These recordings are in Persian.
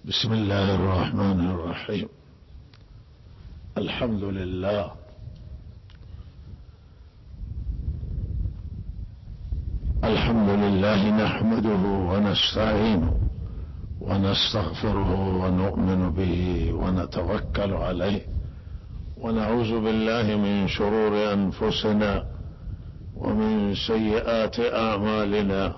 بسم الله الرحمن الرحيم. الحمد لله نحمده ونستعينه ونستغفره ونؤمن به ونتوكل عليه، ونعوذ بالله من شرور أنفسنا ومن سيئات أعمالنا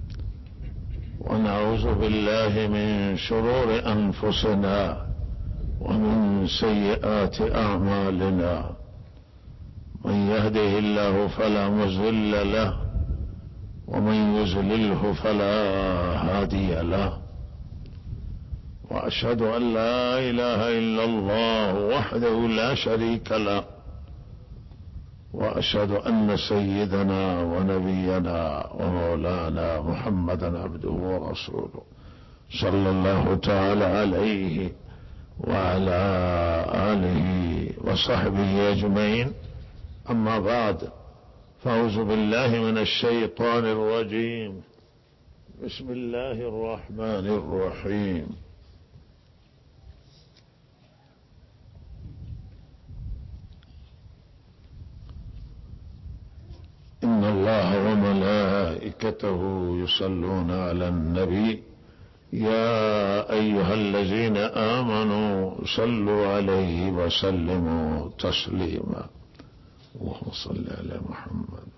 ونعوذ بالله من شرور أنفسنا ومن سيئات أعمالنا. من يهده الله فلا مضل له ومن يضلله فلا هادي له، وأشهد أن لا إله إلا الله وحده لا شريك له، وأشهد أن سيدنا ونبينا ومولانا محمدا عبده ورسوله صلى الله تعالى عليه وعلى آله وصحبه أجمعين. أما بعد، فأعوذ بالله من الشيطان الرجيم. بسم الله الرحمن الرحيم. إن الله وملائكته يصلون على النبي يا أيها الذين آمنوا صلوا عليه وسلموا تسليما. اللهم صل على محمد.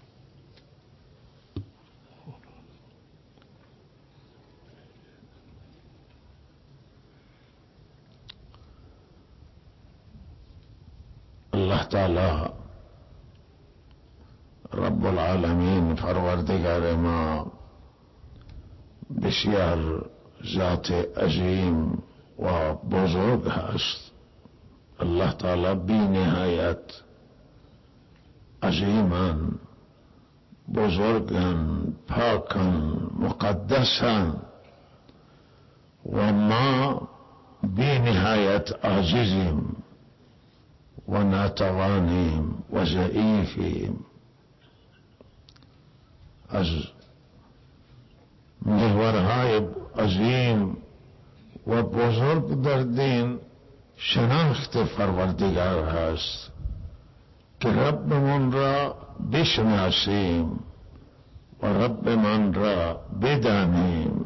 الله تعالی رب العالمین پروردگار ما بسیار ذات عظیم و بزرگ هست. الله تعالی بی نهایت عظیمن، بزرگن، پاکن، مقدسن، و ما بی نهایت عاجزیم و ناتوانیم و ضعیفیم. از محورهای عظیم و بزرگ در دین شناخت پروردگار هست که ربمان را بشناسیم و ربمان را بدانیم،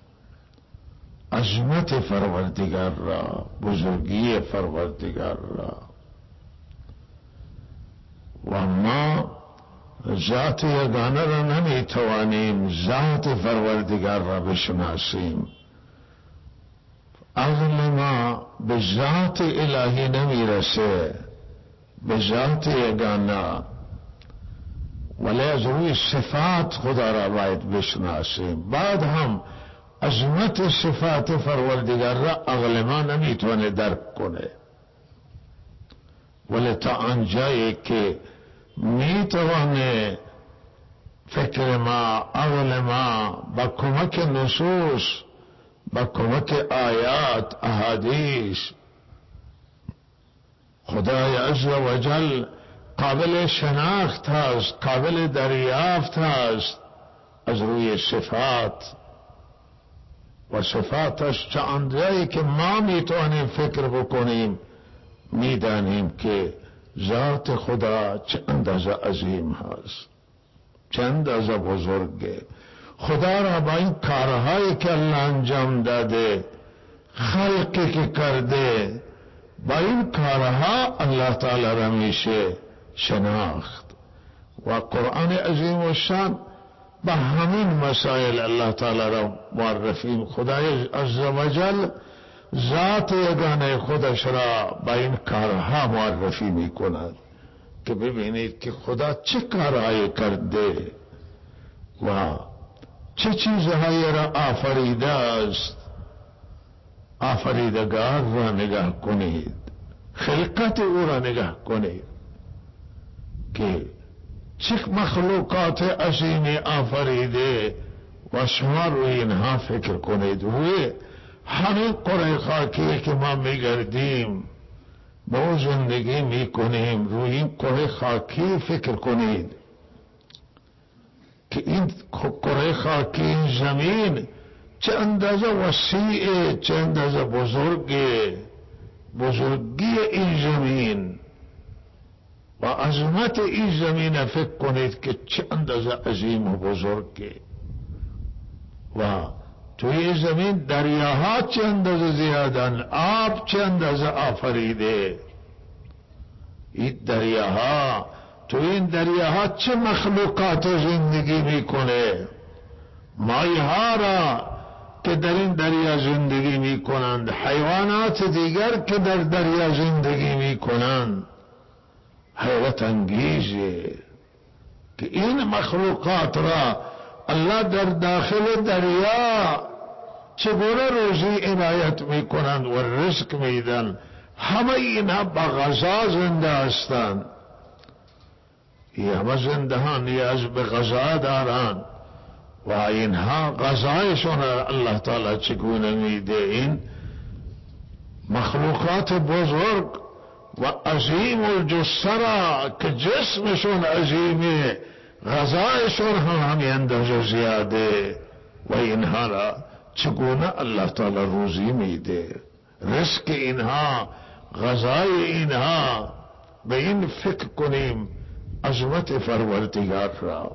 عظمت پروردگار را، بزرگی پروردگار را. و ما ذات یگانه را نمیتوانیم ذات پروردگار را بشناسیم. عقل ما به ذات الهی نمیرسه، به ذات یگانه، ولی از روی صفات خدا را باید بشناسیم. بعد هم عظمت صفات پروردگار را عقل ما نمیتونه درک کنه، ولی تا آنجایی که میتوانه فکر ما، عقل ما با کمک نصوص، با کمک آیات، احادیث، خدای عز و جل قابل شناخت هست، قابل دریافت هست از روی صفات و صفاتش. چه اندازه‌ای که ما میتوانیم فکر بکنیم، میدانیم که ذات خدا چه اندازه عظیم هست، چه اندازه بزرگه. خدا را با این کارهایی که الله انجام داده، خلقی که کرده، با این کارها الله تعالی را میشه شناخت. و قرآن عظیم و شان با همین مسائل الله تعالی را معرفی. خدای عز و جل ذات یگانه خودش را با این کارها معرفی می کند که ببینید که خدا چه کارهایی کرده و چه چیزهایی را آفریده است. آفریدگار را نگاه کنید، خلقت او را نگاه کنید که چه مخلوقات عظیمی آفریده، و شما روی اینها فکر کنید. روی همین قره خاکی که ما میگردیم، با زندگی میکنیم، روی این قره خاکی فکر کنید که این کره خاکی، این زمین چه اندازه وسیع، چه اندازه بزرگی این زمین و عظمت این زمین. فکر کنید که چه اندازه عظیم و بزرگه و توی زمین دریاها چه اندازه زیادن، آب چه اندازه آفریده. این دریاها، تو این دریاها چه مخلوقات زندگی میکنه، ماهی‌ها را که در این دریا زندگی میکنند، حیوانات دیگر که در دریا زندگی میکنند. حیرت انگیزه که این مخلوقات را الله در داخل دریا چگونه روزی عنایت میکنند و رزق میدن. همه اینها با غذا زنده هستند. این همه زنده ها نیاز به غذا دارند و اینها غذایشون الله تعالی چگونه میده. این مخلوقات بزرگ و عظیم الجثه که جسمشون عظیمه، غذایشون هم همین اندازه زیاده و اینها را چگونه الله تعالی روزی میده. رزق اینها، غذای اینها، به این فکر کنیم عظمت پروردگار را.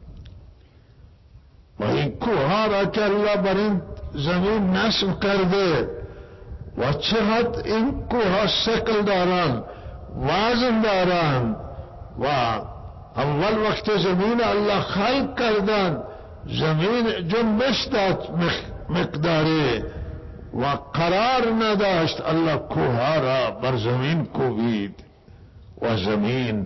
و این کوها را که الله بر این زمین نصب کرده و چقدر این کوها شکل دارند، وزن دارند و اول وقت زمین الله خلق کردن، زمین جنبش داد مقداری و قرار نداشت. الله کوها را بر زمین کوبید و زمین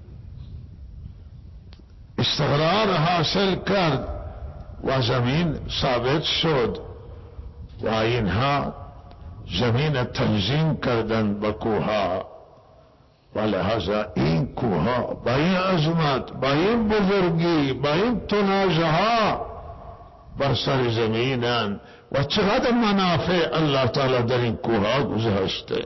استقرار حاصل کرد و زمین ثابت شد و اینها زمین تنظیم کردند با کوها. و لحاظا این کوها با این عظمت، با این بزرگی، با این تنازها بر سر زمینند و چقدر منافع الله تعالی در این کوها گذاشته.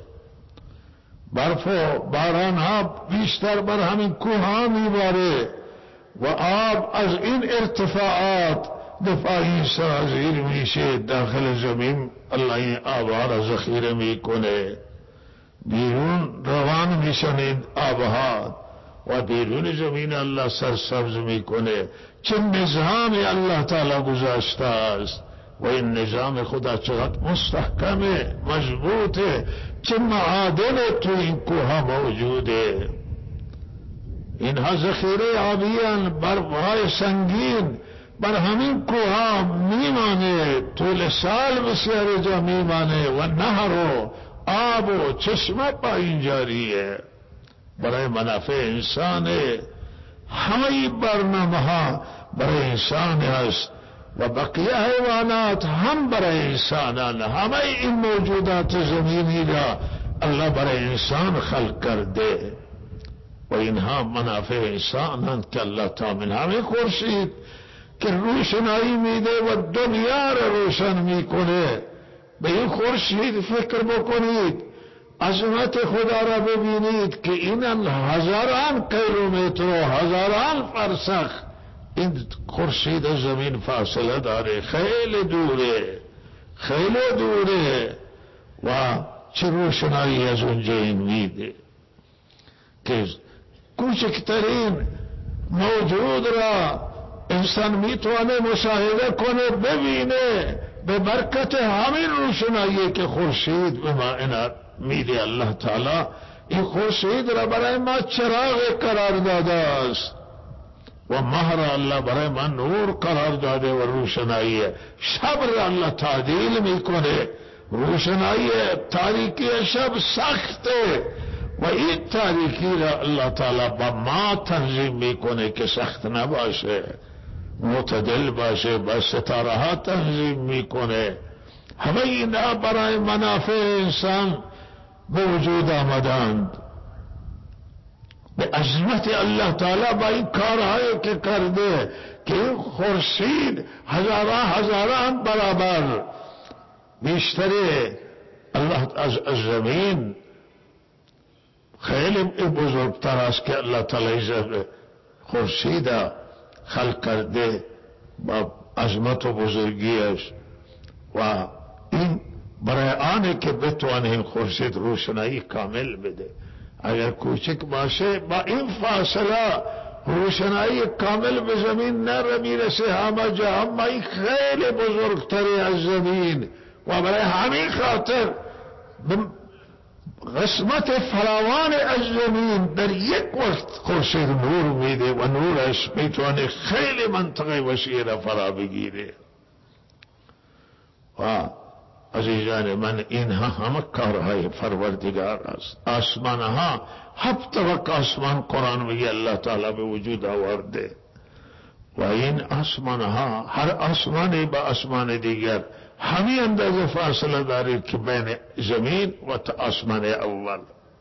برف و باران ها بیشتر بر همین کوها میباره و آب از این ارتفاعات دفاعی سرازیر میشه داخل زمین. الله این آبها را ذخیره میکنه، بیرون روان میشن این آبها و بیرون زمین الله سرسبز میکنه. چه نظام الله تعالی گذاشته است و این نظام خدا چقدر مستحکمه، مضبوطه. چه معادن تو این کوها موجوده. اینها ذخیره آبیان، برفهای سنگین بر همین کوها میمانه، طول سال بسیار جا میمانه و نهر و آب و چشمه با این جاریه برای منافع انسانه. همه برنامه ها برای انسان هست و بقیه حیوانات هم برای انسانان. همه این موجودات زمینی را الله برای انسان خلق کرده و اینها منافع انسانند که الله تعالی همه خورشید که روشنایی میده و دنیا را روشن میکنه. به این خورشید فکر بکنید، عظمت خدا را ببینید که این هزاران کیلومتر و هزاران فرسخ این خورشید از زمین فاصله داره. خیلی دوره، خیلی دوره و چه روشنایی از اونجا این میده که کوچکترین موجود را انسان میتونه مشاهده کنه، ببینه به برکت همین روشنایی که خورشید به ما میده. الله تعالی این خورشید را برای ما چراغ قرار داده است و ماه را الله برای ما نور قرار داده و روشنایی. شب را الله تعدیل میکنه، روشنایی تاریکی شب سخته و این تاریکی را الله تعالی با ما تنظیم میکنه که سخت نباشه، معتدل باشه، با ستاره ها تنظیم میکنه. همه اینا برای منافع انسان به وجود آمدند. به عظمت الله تعالی با این کارهایی که کرده که این خورشید هزاران برابر بیشتره الله از زمین خیلی بزرگتر است که الله تعالی خورشید خلق کرده با عظمت و بزرگیش و این برای آنه که بتوانه خورشید روشنایی کامل بده. اگر کوچک باشه با این فاصله روشنایی کامل به زمین نمیرسه همه جا، اما این خیلی بزرگتری از زمین و برای همین خاطر قسمت فراوان از زمین در یک وقت خورشید نور میده و نورش میتونه خیلی منطقه وسیع را فرا بگیره. و عزیزان من، اینها همه کارهای پروردگار است. آسمانها 7 طبق آسمان قرآن میگه الله تعالی به وجود آورده و این آسمانها هر آسمانی با آسمان دیگر همین اندازه فاصله دارید که بین زمین و آسمان اول.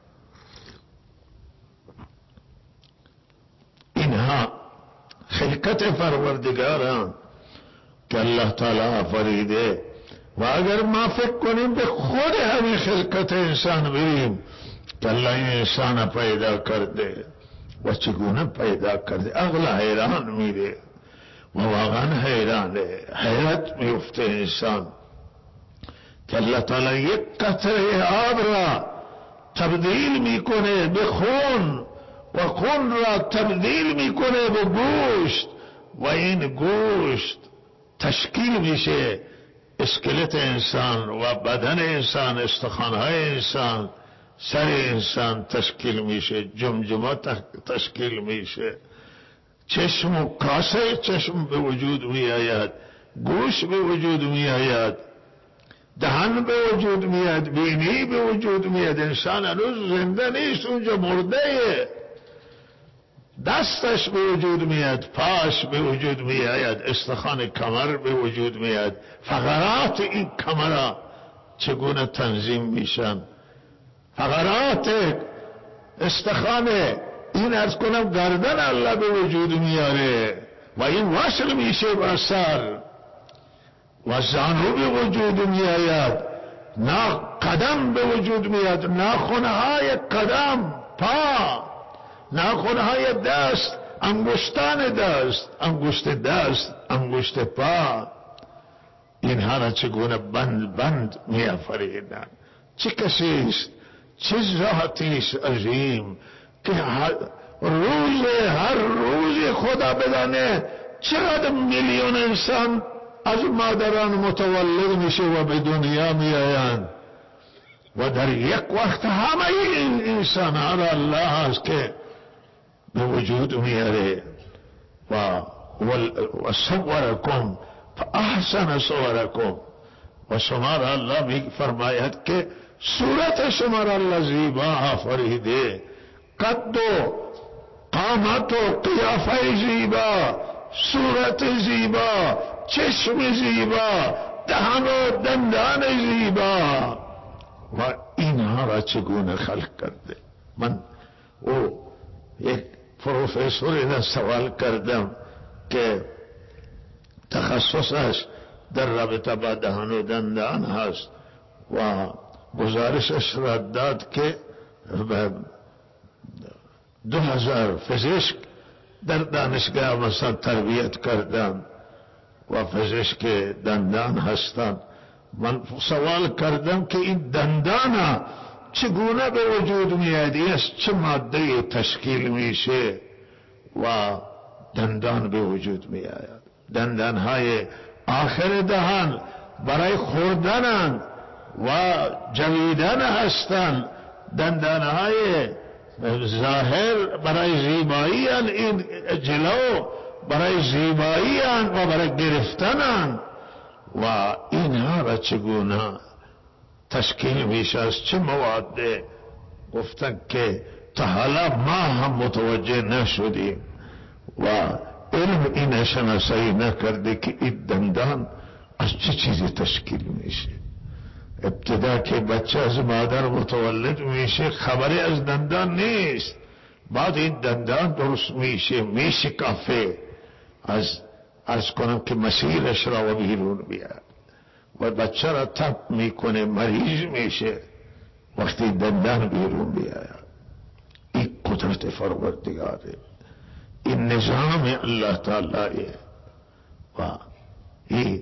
اینها خلقت پروردگاران که الله تعالی آفریده و اگر ما فکر کنیم به خود همین خلقت انسان بریم که الله این انسان پیدا کرده و چگونه پیدا کرده، اغلا حیران میره و واقعا حیرانه، حیرت میفته انسان که الله تعالی یک قطره آب را تبدیل میکنه به خون و خون را تبدیل میکنه به گوشت و این گوشت تشکیل میشه اسکلت انسان و بدن انسان، استخوانهای انسان، سر انسان تشکیل میشه، جمجمه تشکیل میشه، چشم و کاسه چشم به وجود می آید، گوش به وجود می آید، دهن به وجود می آید، بینی به وجود می آید. انسان هنوز زنده نیست، اونجا مرده. دستش به وجود می آید، پاش به وجود می آید، استخوان کمر به وجود می آید. فقرات این کمر چگونه تنظیم میشن، فقرات استخوان این ارز کنم گردن الله به وجود میاره و این وصل میشه با سر و زانو به وجود میآید، قدم به وجود میاد، ناخنهای قدم، پا، ناخنهای دست، انگشتان دست، انگشت دست، انگشت پا، اینها را چگونه بند بند میآفریدند. چه کسی است، چه ذاتی است عظیم که هر روز خدا بدانه چقدر میلیون انسان از مادران متولد میشه و به دنیا میآیند و در یک وقت همه این انسان ها را الله است که به وجود میاره و صورکم فاحسن صورکم و شما را الله می فرماید که صورت شما را الله زیبا آفریده، قد و قامت و قیافه زیبا، صورت زیبا، چشم زیبا، دهن و دندان زیبا و اینها را چگونه خلق کرده. من او یک پروفسوری را سوال کردم که تخصصش در رابطه با دهن و دندان هست و گزارشش را داد که 2000 پزشک در دانشگاه مثلا تربیت کردن و پزشک دندان هستند. من سوال کردم که این دندان چگونه به وجود میاد، این از چه ماده تشکیل میشه و دندان به وجود میآید. دندان های آخر دهان برای خوردن و جویدن هستند، دندان های ظاهر برای زیبایی، این جلو برای زیبایی و برای گرفتن و اینها را چگونه تشکیل میشه، از چه مواد. گفتن که تا حالا ما هم متوجه نشدیم و علم این شناسایی نکرده که این دندان از چه چیزی تشکیل میشه. ابتدا که بچه از مادر متولد میشه خبری از دندان نیست، بعد این دندان درست میشه کافه، از کنم که مسیرش را و بیرون بیاد و بچه را تب میکنه، مریض میشه وقتی دندان بیرون بیاد. این قدرت پروردگاره، این نظام الله تعالی و این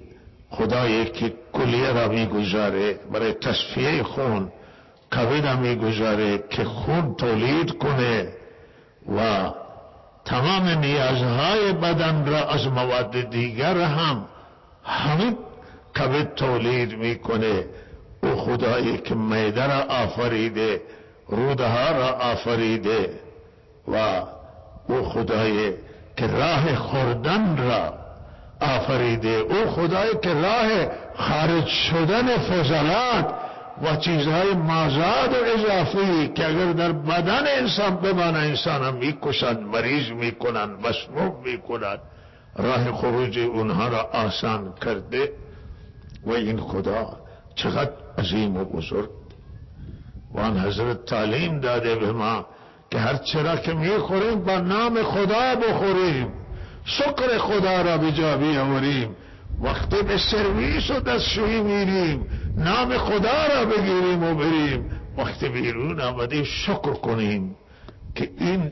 خدایی که کلیه را میگذاره برای تصفیه خون، کبد را میگذاره که خون تولید کنه و تمام نیازهای بدن را از مواد دیگر هم همین کبد تولید میکنه. او خدایی که معده را آفریده، رودها را آفریده و او خدایی که راه خوردن را آفریده، او خدایی که راه خارج شدن فضلات و چیزهای مازاد و اضافی که اگر در بدن انسان بمانه انسان هم میکشند، مریض میکنند، مسموم میکنند، راه خروج اونها را آسان کرده. و این خدا چقدر عظیم و بزرگ. و آن حضرت تعلیم داده به ما که هر چرا که میخوریم با نام خدا بخوریم، شکر خدا را به جا بیاوریم، وقتی به سرویس و دستشویی میریم نام خدا را بگیریم و بریم، وقتی بیرون آمدیم شکر کنیم که این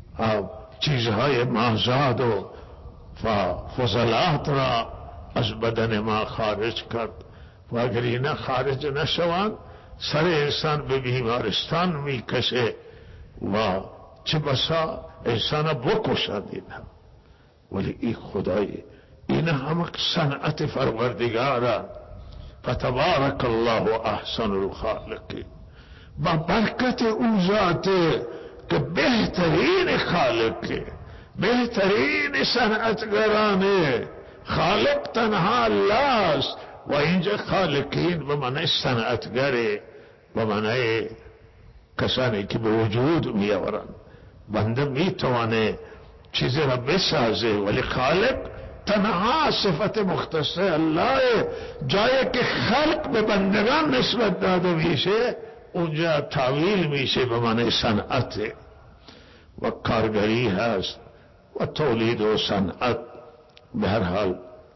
چیزهای مازاد و فضلات را از بدن ما خارج کرد. و اگر اینا خارج نشوند سر انسان به بیمارستان میکشه و چه بسا انسان بکشند اینا. ولی این خدای این همه صنعت پروردگار، فتبارک الله احسن الخالقین، با برکت اون ذات که بهترین خالق، بهترین صنعتگرانه. خالق تنها الله است و اینجا خالقین به معنی صنعتگره، به معنی کسانی که به وجود می آورند. بنده می توانه چیزی را بسازه ولی خالق تنها صفت مختص الله. جایی که خلق به بندگان نسبت داده میشه اونجا تعویل میشه به معنی صنعت و کارگری هست و تولید و صنعت. به هر حال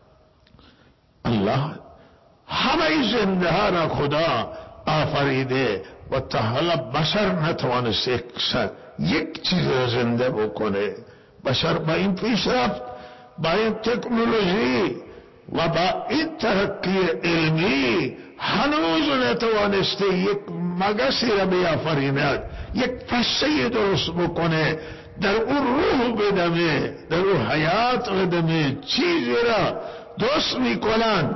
الله همه زنده ها را خدا آفریده و تا حالا بشر نتوانسته یک چیز را زنده بکنه. بشر با این پیشرفت، با این تکنولوژی و با این ترقی علمی هنوز نتوانسته یک مگسی را بیافریند، یک پشه درست بکنه، در او روح بدمه، در او حیات بدمه، چیزی را درست میکنند.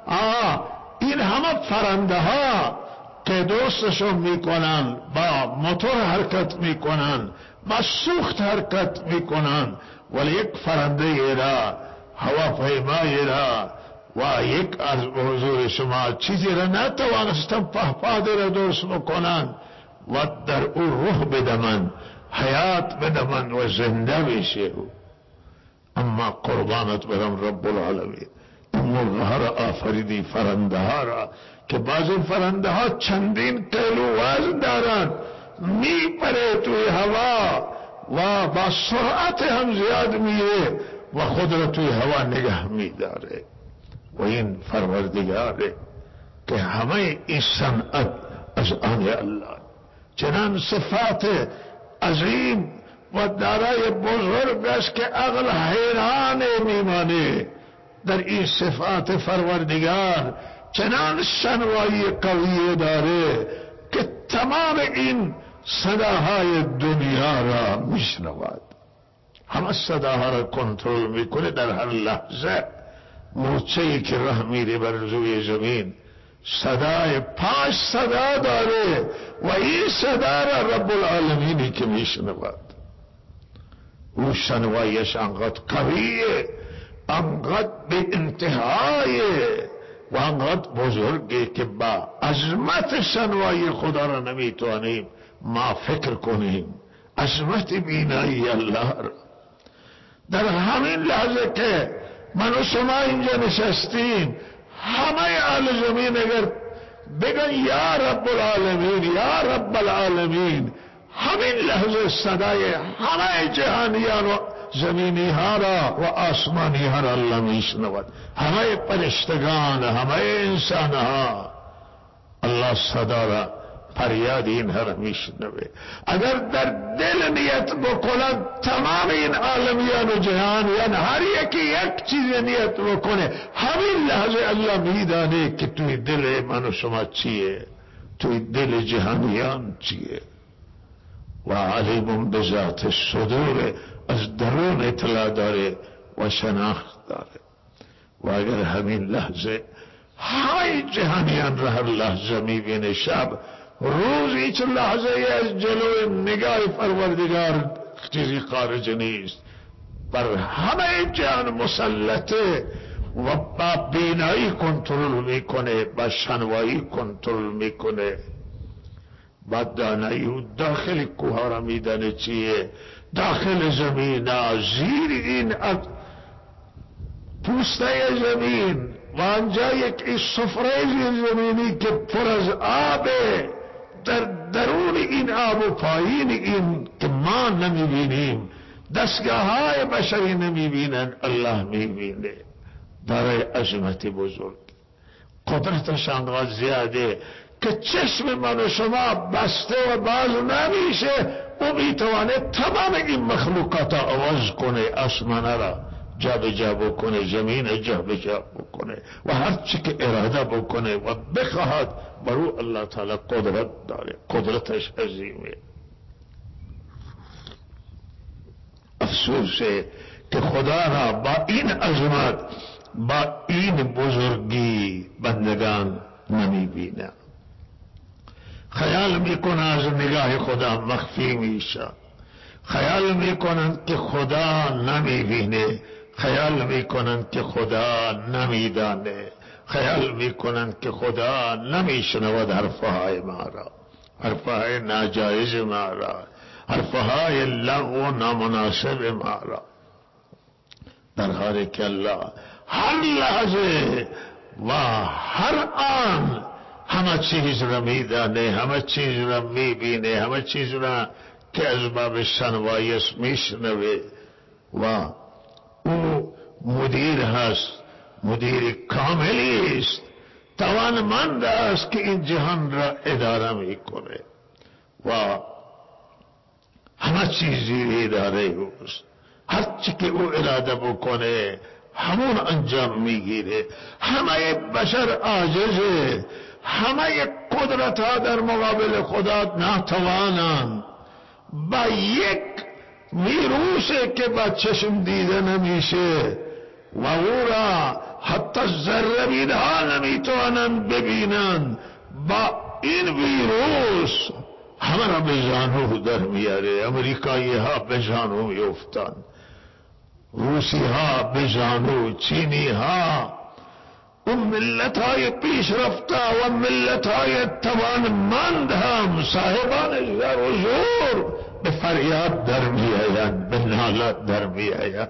این همه پرنده ها که درستشون میکنن، با موتور حرکت میکنن، با سوخت حرکت میکنن، ولی یک پرنده را، هواپیمایی را و یک از حضور شما چیزی را نتوانستن پهپاده را درست بکنن و در او روح بدمن، حیات بدمن و زنده بشه. اما قربانت برم رب العالمین، این مرغ ها را آفریدی، فرنده ها را که بعضی فرنده ها چندین کیلو وزن دارند، میپره توی هوا و با سرعت هم زیاد میره و خود را توی هوا نگه میداره. و این پروردگاره که همه این صنعت از آن الله، چنان صفات عظیم و دارای بزرگ است که عقل حیران میمانه در این صفات پروردگار. چنان شنوایی قوی داره که تمام این صداهای دنیا را میشنود، همه صداها را کنترل میکنه. در هر لحظه مورچه‌ای که راه میره بر روی زمین صدای 5 صدا داره و این صدا را رب العالمینی که میشنود. او شنوایش انقدر قویه، انقدر به انتهایه و انقدر بزرگه که با عظمت شنوایی خدا را نمیتوانیم ما فکر کنیم. عظمت بینایی الله را در همین لحظه که من و شما اینجا نشستیم، همه اهل زمین اگر بگن یا رب العالمین یا رب العالمین، همین لحظه صدای همه جهانیان و زمینی ها را و آسمانی ها را الله میشنود. همه فرشتگان، همه انسان ها الله صدا را فریاد اینها را میشنوه. اگر در دل نیت بکنند تمام این عالمیان و جهانیان هر یکی یک چیز نیت بکنه، همین لحظه الله میدانه که توی دل من و شما چیه، توی دل جهانیان چیه. و علیم بذات الصدور، از درون اطلاع داره و شناخت داره. و اگر همین لحظه های جهانیان را هر لحظه میبینه، شب روز هیچ لحظه از جلو نگاه پروردگار چیزی خارج نیست، بر همه جهان مسلطه و با بینایی کنترل میکنه، با شنوایی کنترل میکنه، با دانایی و داخل کوه را میدانه چیه، داخل زمین، زیر این پوسته زمین و آنجا یک سفره زمینی که پر از آبه، در درون این آب و پایین این که ما نمیبینیم، دستگاه های بشری نمیبینن، الله میبینه. برای عظمت بزرگ قدرتش انقدر زیاده که چشم من و شما بسته و باز نمیشه. او میتوانه تمام این مخلوقات عوض کنه، آسمان را جا به جا بکنه، زمین جا به جا بکنه و هر چی که اراده بکنه و بخواهد، برو الله تعالی قدرت داره، قدرتش عظیمه. افسوسه که خدا را با این عظمت، با این بزرگی بندگان نمیبینه. خیال میکنه از نگاه خدا مخفی میشه، خیال میکنند که خدا نمیبینه، خیال میکنند که خدا نمیدانه، خیال میکنند که خدا نمیشنود حرفهای ما را، حرفهای ناجایز ما را، حرفهای لغو و نامناسب ما را، در حالی که الله هر لحظه و هر آن همه چیز را میدانه، همه چیز را میبینه، همه چیز را که از باب شنوایش میشنوه و او مدیر هست، مدیر کاملی است، توانمند است که این جهان را اداره میکنه و همه چیزی اداره اوست. هر چی که او اراده بکنه همون انجام میگیره. همه بشر عاجزه، همه قدرت ها در مقابل خدا ناتوانند. با یک ویروسی که با چشم دیده نمیشه و او را حتی ذره ها نمیتوانند ببینند، با این ویروس همه را به زانو در میاره. امریکایی ها به زانو میفتند، روسی ها به زانو، چینی ها، اون ملت های پیش رفته و ملت های توانمند هم صاحبان زر و زور به فریاد در میآیند، به نالت در میآیند.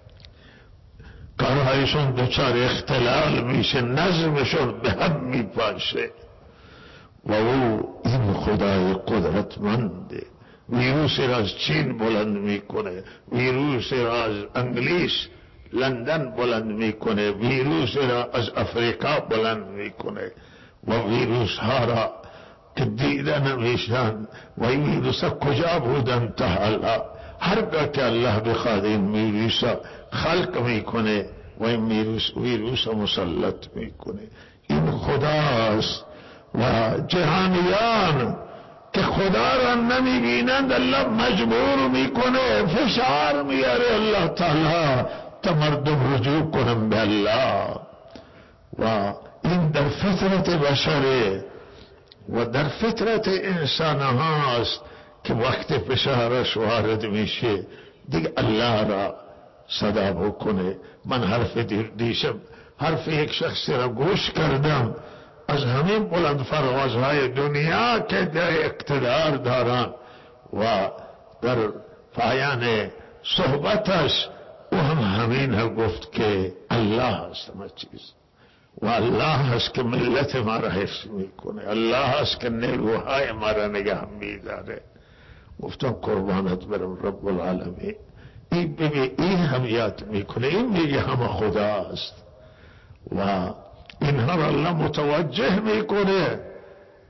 کارهایشون دچار اختلال میشه، نظمشون به هم میپاشه و او این خدای قدرتمنده. ویروس را از چین بلند میکنه، ویروس را از انگلیس لندن بلند میکنه، ویروس را از افریقا بلند میکنه و ویروس ها را که دیده نمیشن و این ویروس ها کجا بودن تا حالا، هرگاه که الله بخواد این ویروس ها خلق میکنه و این ویروس ها مسلط میکنه. این خداست و جهانیان که خدا را نمیبینند الله مجبور میکنه، فشار میاره الله تعالی تا مردم رجوع کنن به الله. و این در فطرت بشره و در فطرت انسان هاست که وقت فشارش وارد میشه دیگه الله را صدا بکنه. من حرف دیشب حرف یک شخصی را گوش کردم از همین بلند پروازهای دنیا که در اقتدار دارن و در پایان صحبتش او هم همین ها گفت که الله هست همه چیز و الله هست که ملت ما را حفظ میکنه، الله هست که نیروهای ما را نگه میداره. گفتم قربانت برم رب العالمین. این بگه این هم یاد میکنه، این میگه همه خداست و اینها را الله متوجه میکنه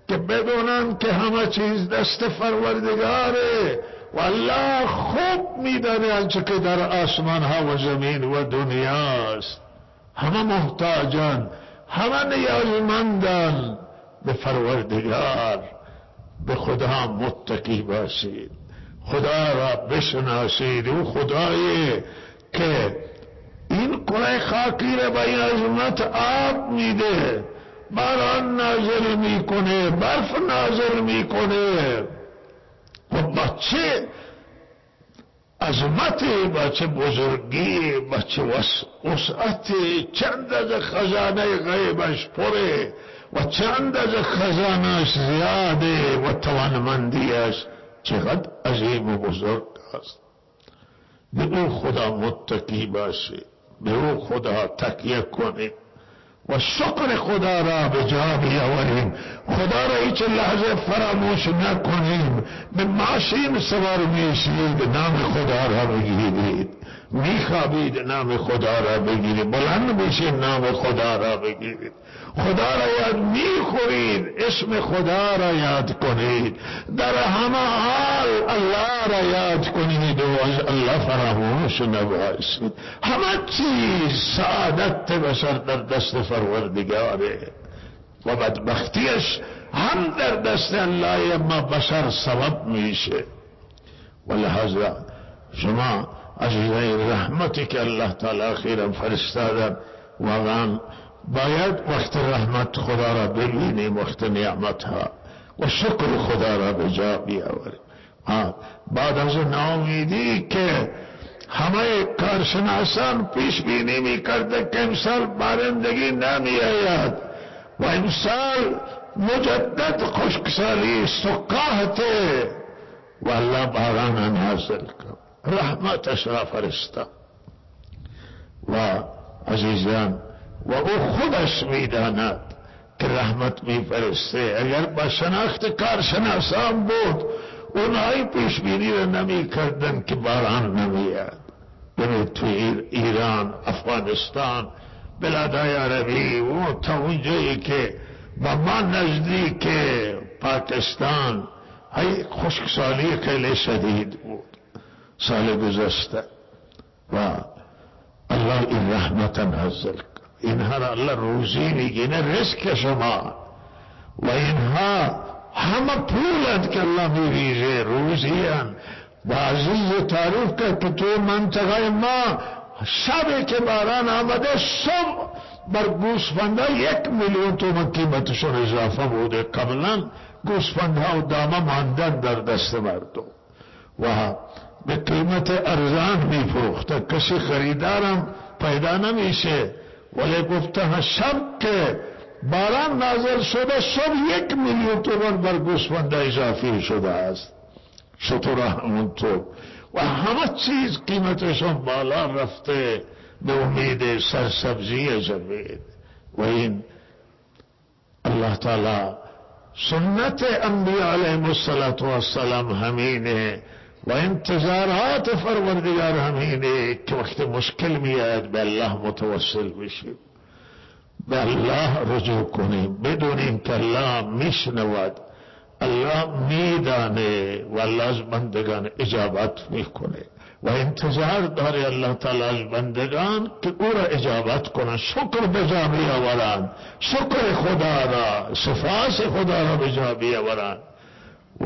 که بدونن که همه چیز دست پروردگاره و الله خوب میدane آنچه که در آسمان ها و زمین و دنیاست. همه محتاجان، همه نیازمندان به پروردگار. به خدا متکی باشید، خدا را بشناسید. او خدایی که این کره خاکی را به این عظمت آب میده، باران نازل میکنه، برف نازل میکنه و بچه عظمتی، بچه بزرگی، بچه وسعتی، چند از خزانه غیبش پره و چند از خزانهش زیاده و توانمندیش چقدر عظیم و بزرگ است. به او خدا متکی باشید، به او خدا تکیه کنید و شکر خدا را به جا بیاوریم. خدا را هیچ لحظه فراموش نکنیم. به ماشین سوار میشید، نام خدا را بگیرید، میخوابید، نام خدا را بگیرید، بلند میشید، نام خدا را بگیرید، خدا را یاد میخورید، اسم خدا را یاد کنید، در همه حال الله را یاد کنید و از الله فراموش نباشید. همه چیز سعادت بشر در دست پروردگاره و بدبختیش هم در دست الله، اما بشر سبب میشه. ولهذا شما عزیزان رحمتی که الله تعالی اخیرا فرستادن، واقعا باید وقت رحمت خدا را ببینیم، وقت نعمت ها و شکر خدا را به جا بیاوریم. بعد از ناامیدی که همه کارشناسان پیش بینی می‌کرده که امسال بارندگی نمی آید و امسال مجدد خشکسالی سقاحته و الله باران نازل کرد، رحمتش را فرستاد. و عزیزان و او خودش میداند که رحمت میفرسته. اگر با شناخت کارشناسان بود اونایی پیش بینی را نمی کردن که باران نمیاد. ببینید تو ایران، افغانستان، بلادهای عربی و تا اونجایی که با ما نزدیک پاکستان های خشکسالی خیلی شدید بود سال گذشته و الله این رحمت نازل کرد. اینها را الله روزی میگینه، رزق شما و اینها همه پولند که الله میریزه، روزیان. بعضی تعریف کرد که تو منطقه ما شبی که باران آمده صبح بر گوسفندها 1,000,000 تومان قیمتشون اضافه بوده. قبلا گوسفندها و دامه ماندن در دست مردم و به قیمت ارزان میفروخته، کسی خریدارم پیدا نمیشه. ولی گفته شب که باران نازل شده صبح 1,000,000 تومان بر گوسفندها اضافه شده است. شطور همونطور و همه چیز قیمتشون بالا رفته به امید سرسبزی جمعید. و این الله تعالی سنت انبیاء علیهم السلام همینه و انتظارات پروردگار همینه که وقت مشکل میاد به الله متوسل بشیم، به الله رجوع کنیم، بدونیم که الله میشنود، الله میدانه و الله از بندگان اجابت میکنه و انتظار داره الله تعالی از بندگان که او را اجابت کنن، شکر به جا بیاورند، شکر خدا را، سپاس خدا را به جا بیاورند و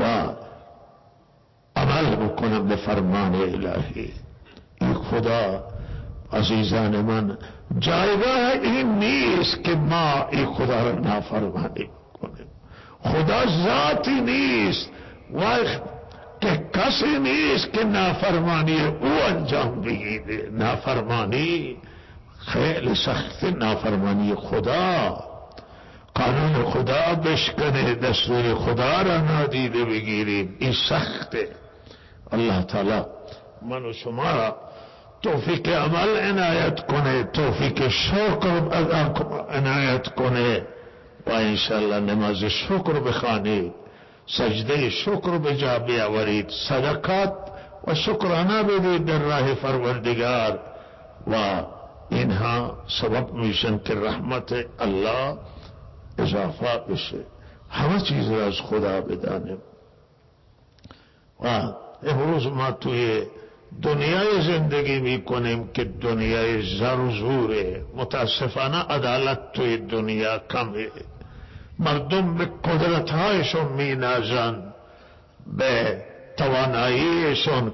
عمل بکنم به فرمان الهی. این خدا عزیزان من جایگاه این نیست که ما این خدا را نافرمانی کنیم. خدا ذاتی نیست و که کسی نیست که نافرمانی او انجام بگیره. نافرمانی خیلی سخت، نافرمانی خدا، قانون خدا بشکنه، دستور خدا را نادیده بگیریم، این سخته. الله تعالی من و شما را توفیق عمل عنایت کنه، توفیق شکر عنایت کنه و انشاءالله نماز شکر بخوانید، سجده شکر به جا بیاورید، صدقات و شکرانه بدید در راه پروردگار و اینها سبب میشن که رحمت الله اضافه بشه همه چیز را از خدا بدانیم. و امروز ما توی دنیای زندگی میکنیم که دنیای زر و زوره. متاسفانه عدالت توی دنیا کمه. مردم به قدرتهایشون می نازند، به تواناییشون.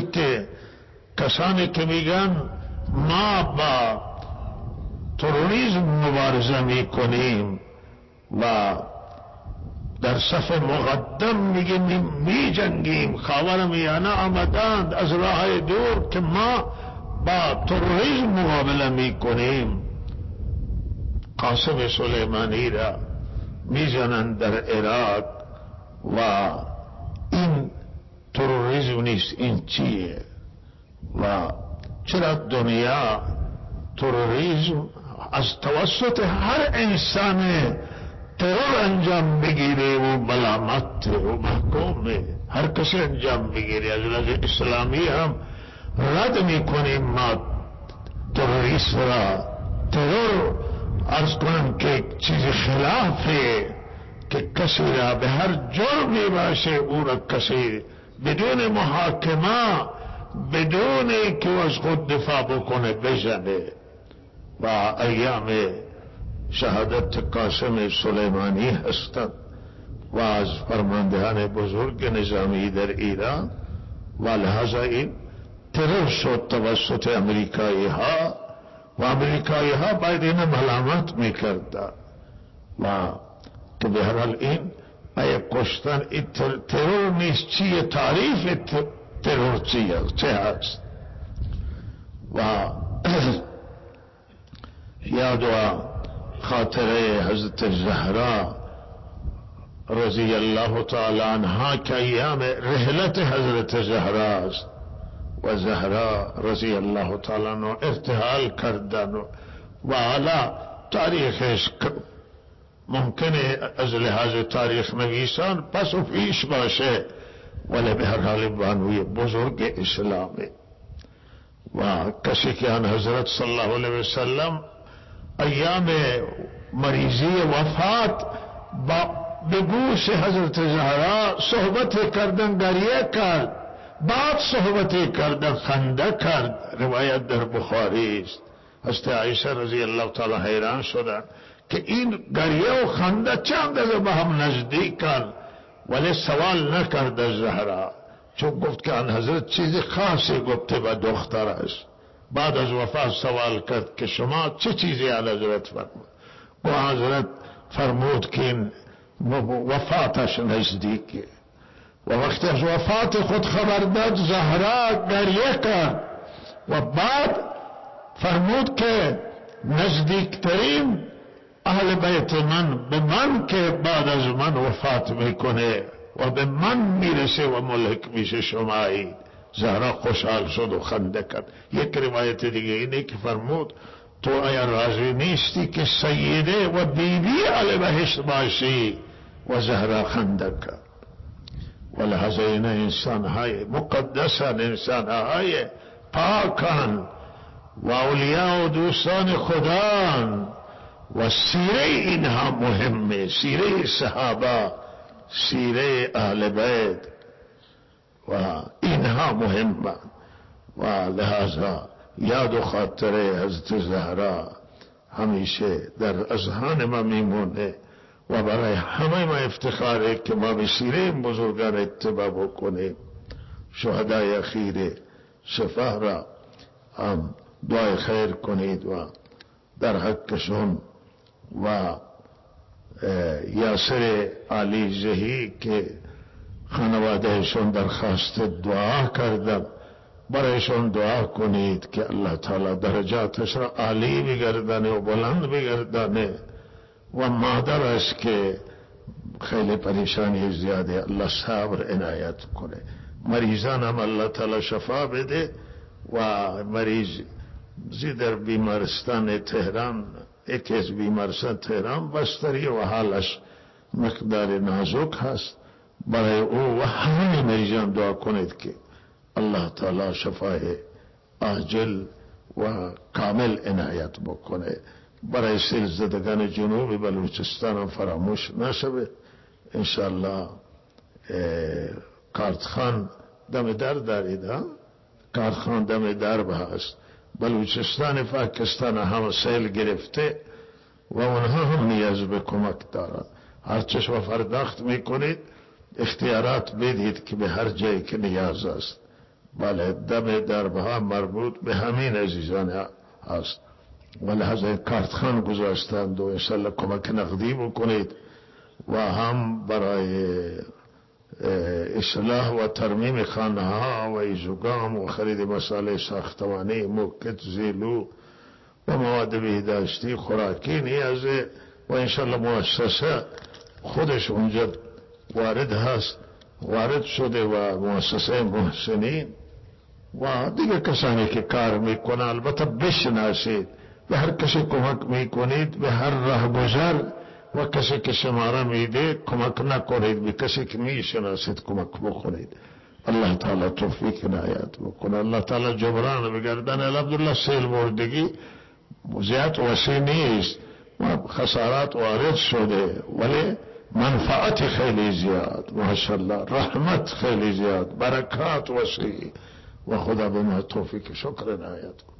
کسانی که میگن ما با تروریسم مبارزه میکنیم و در صف مقدم میگیم می جنگیم، خاورمیانه آمدند از راه دور که ما با تروریسم مقابله میکنیم. قاسم سلیمانی را میزنند در عراق و این تروریسم نیست. این چیه؟ و چرا دنیا تروریسم از توسط هر انسان ترور انجام بگیره و ملامت و محکومه؟ هر کسی انجام بگیره. از لحاظ اسلامی هم رد میکنیم ما تروریست را. ترور عرض کنم که چیز خلافه که کسی را به هر جرمی باشه او را کسی بدون محاکمه، بدون که از خود دفاع بکنه بزنه. و ایام شهادت قاسم سلیمانی هستند و از فرماندهان بزرگ نظامی در ایران، و لحاظا این ترور شد توسط امریکایی ها و امریکایی ها باید این ملامت میکردن. و که به هر حال این ای کشتن این ترور نیست. چیه تعریف ترور چه هست؟ و یاد و خاطره حضرت زهرا رضی الله تعالی عنها که ایام رحلت حضرت زهرا است و زهرا رضی الله تعالی عنها ارتحال کردن و حالا تاریخش ممکنه از لحاظ تاریخ نویسان پس و پیش باشه، ولی به هر حال بانوی بزرگ اسلامه. و کسی که آن حضرت صلی الله علیه وسلم ایام مریضی وفات به گوش حضرت زهرا صحبت کردن، گریه کرد، بعد صحبت کردن، خنده کرد. روایت در بخاری است. حضرت عایشه رضی الله تعالی حیران شدند که این گریه و خنده چه اندازه به هم نزدیکن، ولی سوال نکرد از زهرا، چون گفت که آن حضرت چیز خاصی گفته به دخترش. بعد از وفات سوال کرد که شما چه چیزی آن حضرت فرمود؟ و حضرت فرمود که این وفاتش نزدیکه. و وقتی از وفات خود خبر داد زهرا گریه کرد و بعد فرمود که نزدیکترین اهل بیت من به من که بعد از من وفات میکنه و به من میرسه و ملک میشه شمایی. زهرا خوشحال شد و خنده کرد. یک روایت دیگه اینه که فرمود تو آیا راضی نیستی که سیده و بیبی اهل بهشت باشی؟ و زهرا خنده کرد. ولهذا این انسان های مقدسان، انسان های پاکان و اولیاء و دوستان خدان و سیره اینها مهمه. سیره صحابه، سیره اهل بیت و اینها مهمه. و لہذا یاد و خاطره حضرت زهرا همیشه در اذهان ما میمونه و برای همه ما افتخاره که ما به سیره بزرگان اتباع بکنیم. شهدای اخیر سپاه را هم دعای خیر کنید و در حقشون و یاسر علی زهی که خانوادهشون درخواست دعا کردن، برایشون دعا کنید که الله تعالی درجاتش را عالی بگردانه و بلند بگردانه. و مادر است که خیلی پریشانی زیاده، الله صبر عنایت کنه. مریضان هم الله تعالی شفا بده. و مریض در بیمارستان تهران، یکی از بیمارستان تهران بستری و حالش مقدار نازک هست، برای او و همه مریضان دعا کنید که الله تعالی شفای عاجل و کامل عنایت بکنه. برای سیل زدگان جنوب بلوچستان هم فراموش نشود انشاءالله کارتخان دم در دارید ها؟ کارتخان دم در هست. بلوچستان پاکستان هم سیل گرفته و اونها هم نیاز به کمک دارند. هرچه شما پرداخت میکنید اختیارات بدید که به هر جایی که نیاز است. بله دم دربها مربوط به همین عزیزان هست. ولهذا کارتخان گذاشتند و انشاءالله کمک نقدی بکنید و هم برای اصلاح و ترمیم خانه ها و ایزوگام و خرید مسائل ساختمانی موکت زیلو و مواد بهداشتی خوراکی نیازه و انشاءالله مؤسسه خودش اونجا وارد شده و مؤسسه محسنین و دیگه کسانی که کار میکنه البته بشناسید. به هر کسی کمک میکنید به هر راهگذر و کسی که شماره میده کمک نکنید، به کسی که میشناسید کمک بکنید. الله تعالی توفیق عنایت بکنه. الله تعالی جبران بگردن. الحمدلله سیل بردگی زیاد وسیع نیست و خسارات وارد شده ولی منفعت خیلی زیاد ماشاءالله، رحمت خیلی زیاد، برکات وسیع و خدا به ما توفیق شکر عنایت کنه.